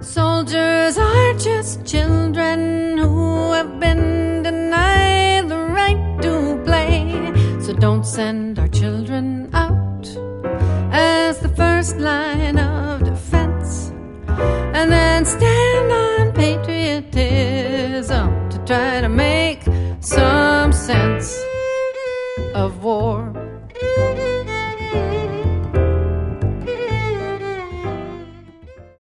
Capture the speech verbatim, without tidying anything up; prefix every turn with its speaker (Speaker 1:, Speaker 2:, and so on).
Speaker 1: Soldiers are just children who have been denied the right to play. So don't send our children out as the first line of defense, and then stand on patriotism to try to make some sense of war.